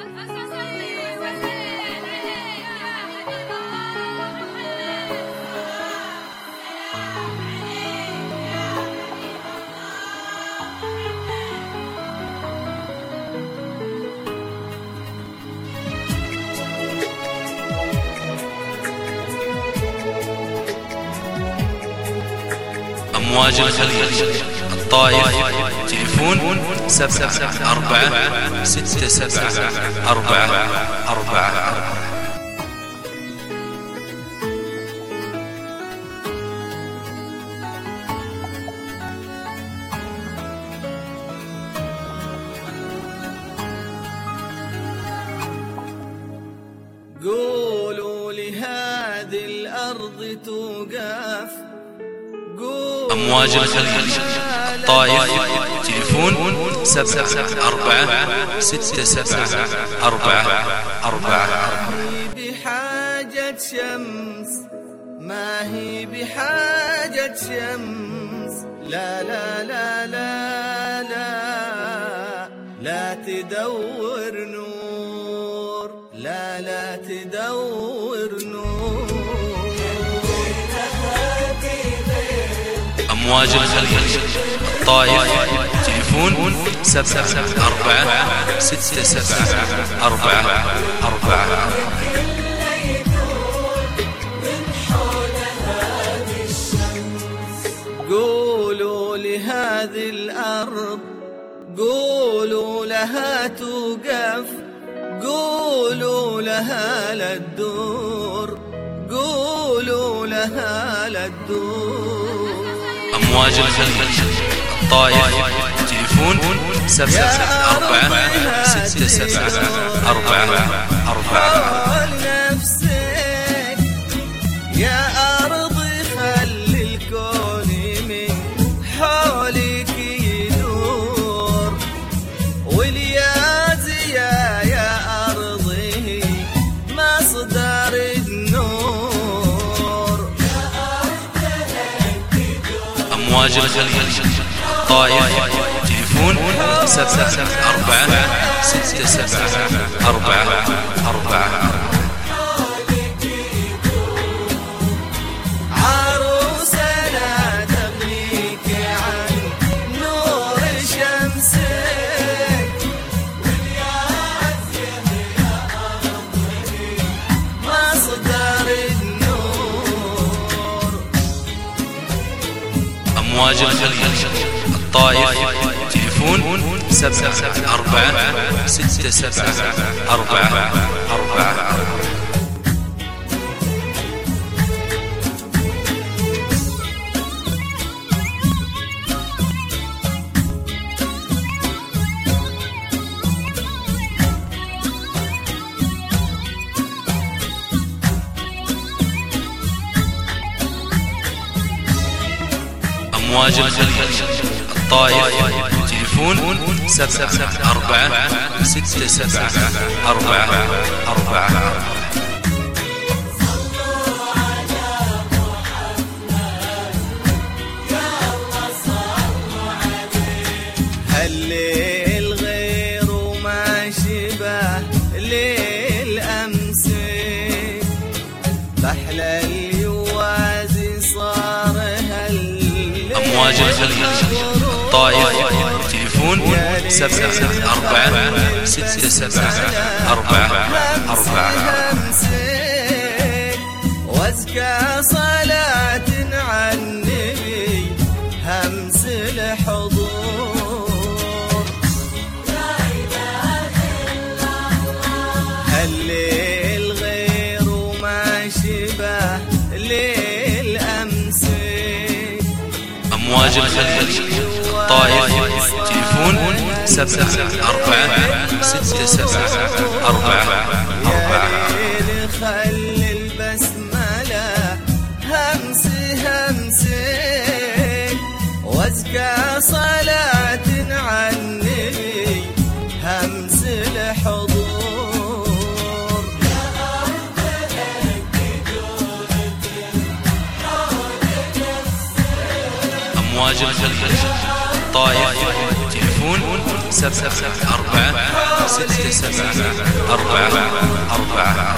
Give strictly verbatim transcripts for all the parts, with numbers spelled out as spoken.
أمواج الخليج الطائف تليفون سبعة أربعة ستة سبعة أربعة أربعة. قولوا لهذه الأرض توقف. أمواج الخليج الطائف تليفون سبعة أربعة ستة سبعة أربعة أربعة. بحاجة شمس ما هي بحاجة شمس، لا لا لا لا لا لا تدور نور، لا لا تدور نور. أمواج الخليج الطائف تليفون سبعة أربعة ستة سبعة أربعة أربعة. قولوا لهذه الأرض، قولوا لها توقف، قولوا لها لا تدور، قولوا لها لا تدور. أمواج الخليج الطائف تليفون سبعة أربعة ستة سبعة أربعة أربعة. نفسك يا أرضي خلي الكون من حولك يدور، واليازية يا أرضي مصدر النور. أمواج الخليج الطائف تليفون سبعة أربعة ستة سبعة أربعة أربعة. عروسنا تغنيك عن نور شمسك، واليازية يا أرضي مصدر النور. أمواج الخليج الطائف تليفون سبعة أربعة ستة سبعة أربعة أربعة. أمواج الخليج الطائف تليفون سبعة أربعة ستة سبعة أربعة أربعة. هالليل غير وما شبه ليل أمس، بحلى اليوازي صار هالليل. أمواج الخليج الطائف تليفون سبعة أربعة ستة سبعة أربعة أربعة. وأزكى صلاة على النبي همس الحضور. لا إله إلا الله. هالليل غير وما شبه ليل أمس. أمواج الخليج الطائف تليفون سبعة أربعة ستة سبعة أربعة أربعة. خلي البسملة همس همسك، وأزكى صلاة على النبي همس الحضور. يا أرض أمواج الخليج الطائف تليفون سبعة أربعة ستة سبعة أربعة أربعة.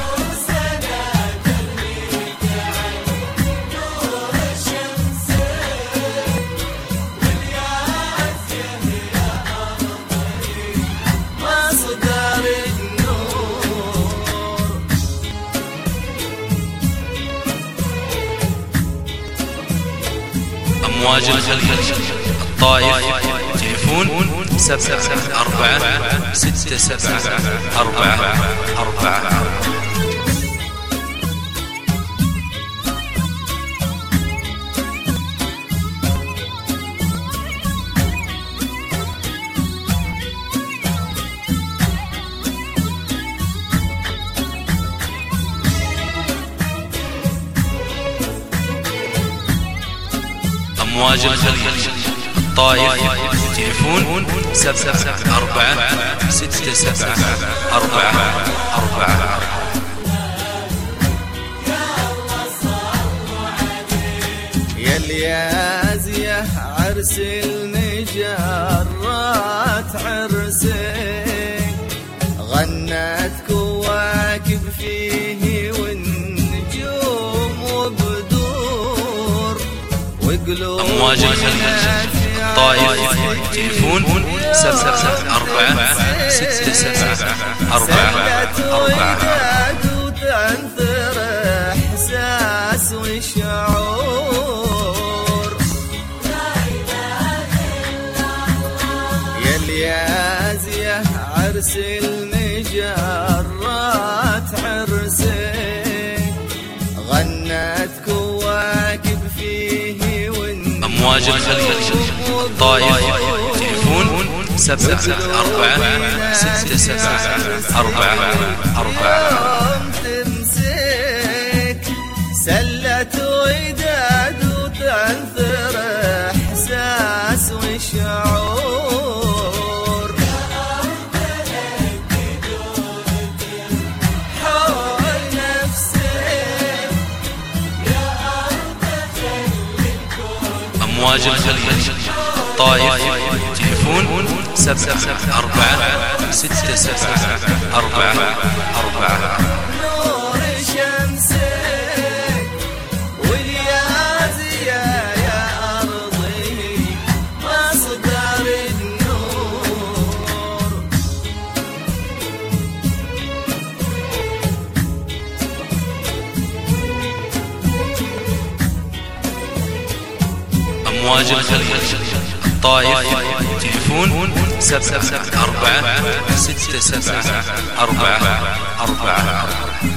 أمواج الخليج الطائف تليفون سبعة أربعة ستة سبعة أربعة أربعة. أمواج الخليج الطائف تليفون سبعة أربعة ستة سبعة أربعة أربعة. يا اليازية عرس المجرات عرسك، غنت كواكب فيه والنجوم وبدور وقلوب. أمواج الخليج الطائف تليفون سبعة أربعة ستة سبعة أربعة أربعة. وتنثر إحساس وشعور. يا اليازية عرس المجرات عرسك، غنت كواكب فيه. أمواج الخليج الطائف تليفون سبعة أربعة ستة سبعة أربعة أربعة. تمسك سلة وداد وتنثر إحساس وشعور. حول نفسك أمواج الخليج الطائف تليفون سبعة أربعة ستة سبعة أربعة أربعة. نور شمسك واليازية يا أرضي مصدر النور. أمواج الخليج الطائف تليفون سبعة أربعة ستة سبعة أربعة أربعة.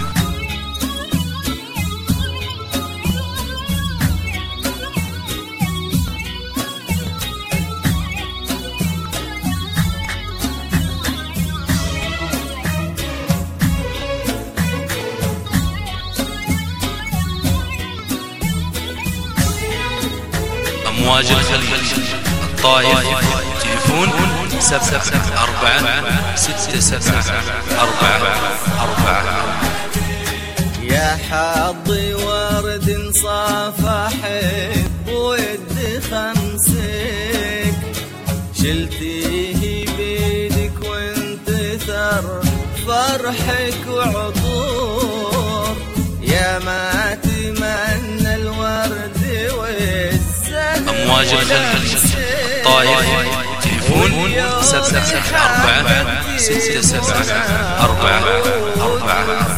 أمواج الخليج الطائف تليفون سبعة أربعة ستة سبعة أربعة أربعة. يا حظي ورد صافحك ود خمسك، شلتيه بيدك وانتثر فرحك وعطور. يا ما تمنى الورد والزهر. أمواج الخليج الطائف تليفون سبعة أربعة ستة سبعة أربعة أربعة.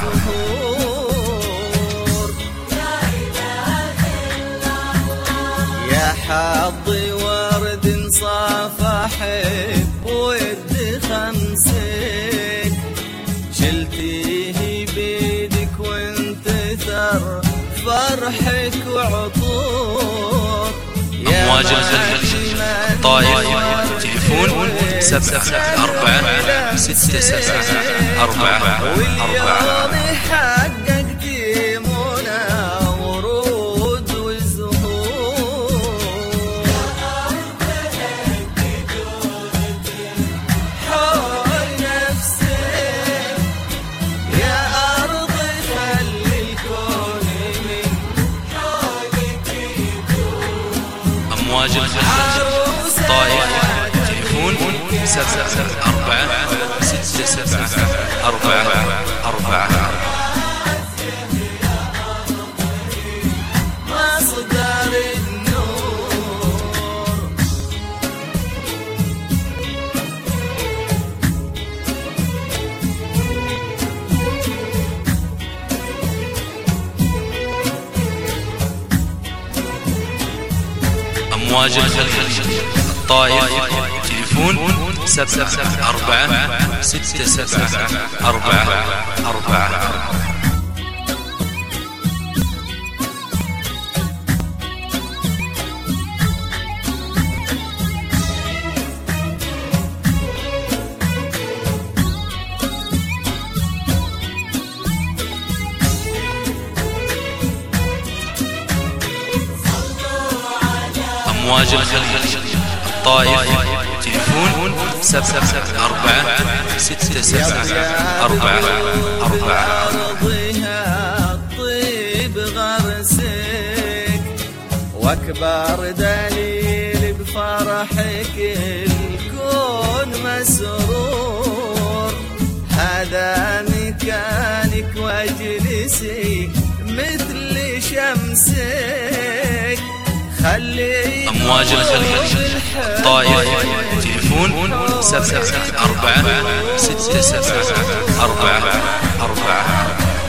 يا حظي ورد صافحك ود خمسك، شلتيه بيدك وانتثر فرحك وعطور. أمواج الخليج الطائف تليفون سبعة أربعة ستة سبعة أربعة أربعة. حققت منى ورود وزهور. حول نفسك يا أرض خلي الكون من حولك يدور. أمواج الخليج الطائف تليفون سبعة أربعة أمواج الخليج الطائف تليفون سبعة أربعة ستة سبعة أربعة أربعة. أمواج الخليج الطائف تليفون سبعة أربعة ستة سبعة أربعة أربعة. أرضها طيب غرسك وأكبر دليل بفرحك الكون مسرور، هذا مكانك واجلسي مثل شمسك. أمواج الخليج الطائف تليفون سبعة أربعة ستة سبعة أربعة أربعة.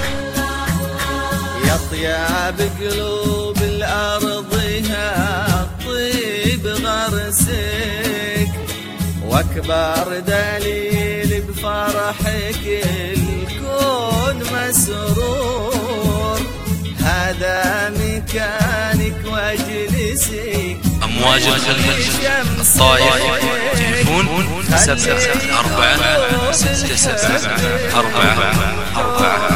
يا طياب قلوب الأرض ها طيب غرسك وأكبر دليل بفرحك الكون مسرور، هذا مكانك واجلسي. أمواج الخليج الطائف تليفون سبعة أربعة ستة سبعة أربعة أربعة.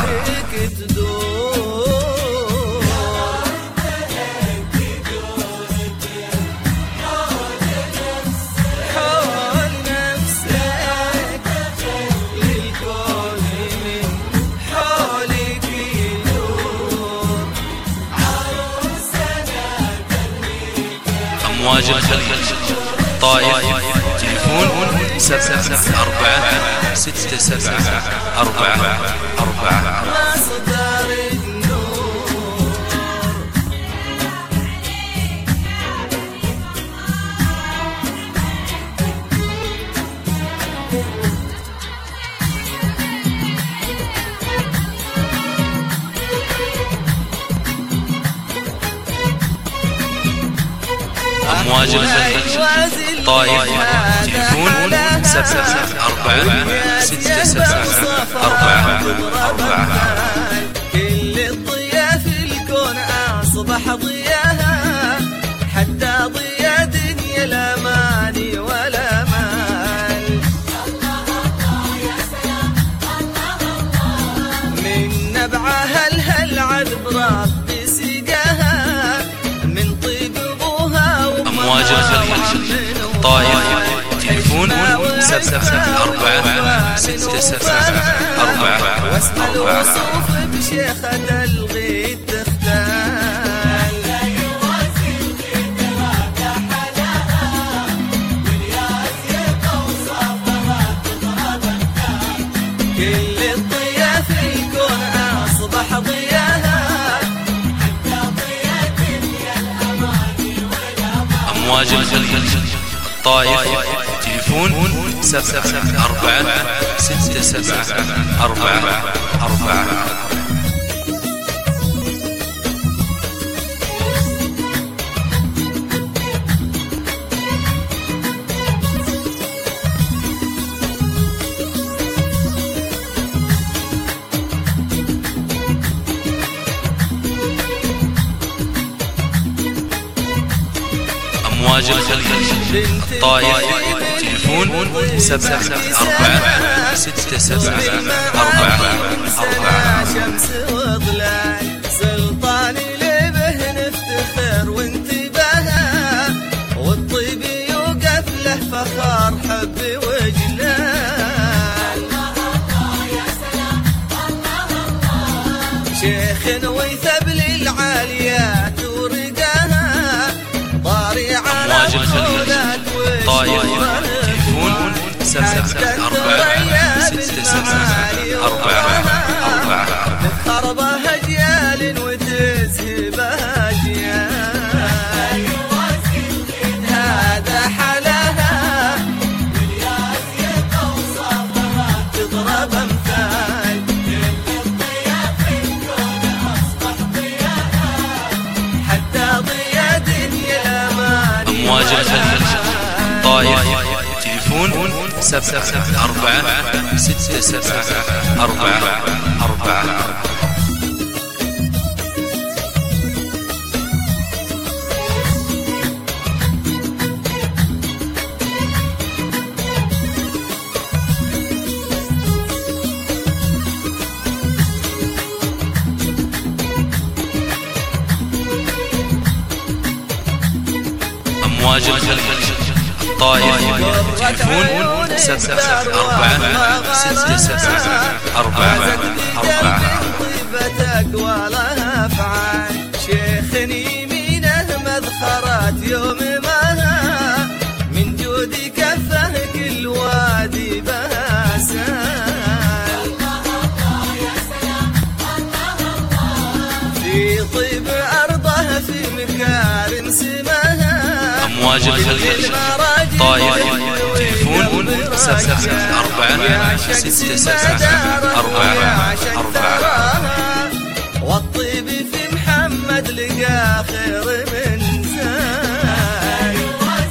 أمواج الخليج الطائف تليفون سبعة أربعة ستة سبعة أربعة أربعة. أمواج الخليج الطائف تليفون سبعة أربعة ستة سبعة أربعة أربعة. كل الضياء في الكون أصبح ضياها، حتى ضياء دنيا الأماني والأمال. من نبعها الهل عذب ربي سقاها، من طيب أمواج الخليج الطائف تليفون سبعة أربعة ستة سبعة أربعة أربعة. وصوف بشيخة الغيث تختال، كل الضياء في الكون أصبح ضياها، أمواج الخليج الطائف تليفون سبعة أربعة ستة سبعة أربعة أربعة. أمواج الخليج الطائف تليفون سبعة أربعة ستة سبعة أربعة أربعة. شمس وظلال سلطاني لبه نفتخر وانتباها، والطيب يوقف له فخار حب وجلال. شيخ ويثب للعاليات ورقاها، أمواج الخليج الطائف تليفون سبعة أربعة ستة سبعة أربعة أربعة. تخربها أجيال وتذهبها أجيال، هذا حلاها تضرب أمثال. حتى ضياء دنيا الأمان سبعة أربعة ستة سبعة أربعة أربعة. أمواج الخليج الطائف تليفون سبعة أربعة ستة سبعة أربعة أربعة. طيبتك ولا أفعال شيخ يمينه مذخرات يوم ما من جود كفه كل وادي بهاسان. في طيب أرضه في مكارم سماها أمواج الخليج طائف تليفون سبعة أربعة ستة سبعة أربعة أربعة. والطيب في محمد لقى خير من زاد.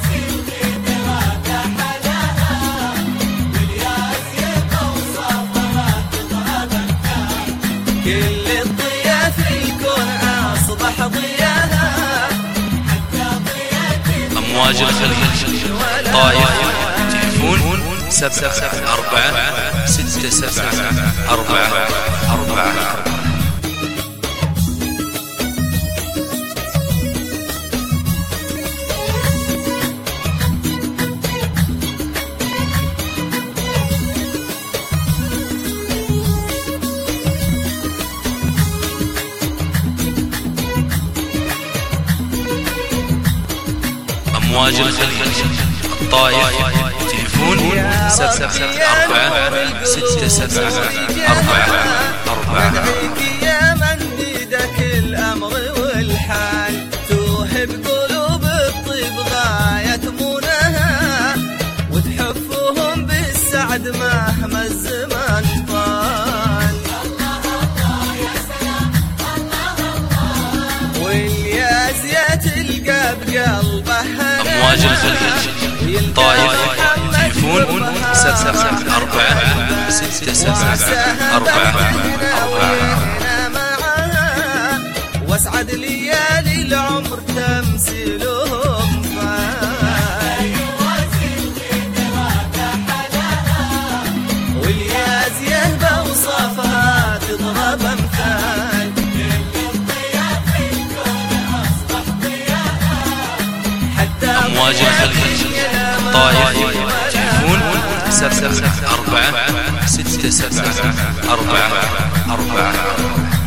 كل الضياء في الكون أصبح ضياها. أمواج الخليج طائف تليفون سبعة أربعة ستة سبعة أربعة أربعة. أمواج الخليج الطائف تليفون سبعة أربعة ستة سبعة أربعة أربعة. ندعيك يا من بيدك الأمر والحال توهب قلوب الطيب غاية مناها وتحفهم بالسعد مهما الزمان طال. واليازية تلقى بقلبه أمواج الخليج طائف تليفون سبعة أربعة ستة سبعة أربعة أربعة. واسعد ليالي العمر تمثيلهم فاي. واليازيه بوصفها تضرب امثال. أمواج الخليج طائف تليفون سبعة أربعة ستة سبعة أربعة أربعة.